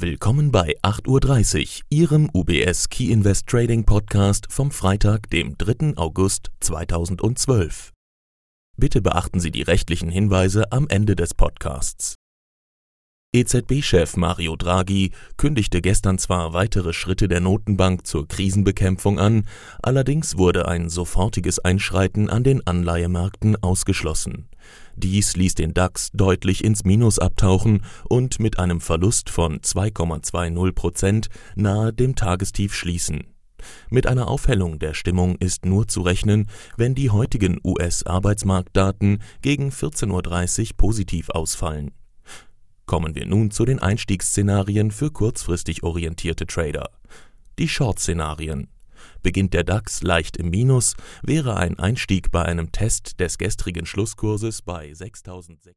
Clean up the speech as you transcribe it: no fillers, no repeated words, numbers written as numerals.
Willkommen bei 8:30 Uhr, Ihrem UBS Key Invest Trading Podcast vom Freitag, dem 3. August 2012. Bitte beachten Sie die rechtlichen Hinweise am Ende des Podcasts. EZB-Chef Mario Draghi kündigte gestern zwar weitere Schritte der Notenbank zur Krisenbekämpfung an, allerdings wurde ein sofortiges Einschreiten an den Anleihemärkten ausgeschlossen. Dies ließ den DAX deutlich ins Minus abtauchen und mit einem Verlust von 2,20% nahe dem Tagestief schließen. Mit einer Aufhellung der Stimmung ist nur zu rechnen, wenn die heutigen US-Arbeitsmarktdaten gegen 14:30 Uhr positiv ausfallen. Kommen wir nun zu den Einstiegsszenarien für kurzfristig orientierte Trader. Die Short-Szenarien. Beginnt der DAX leicht im Minus, wäre ein Einstieg bei einem Test des gestrigen Schlusskurses bei 6.600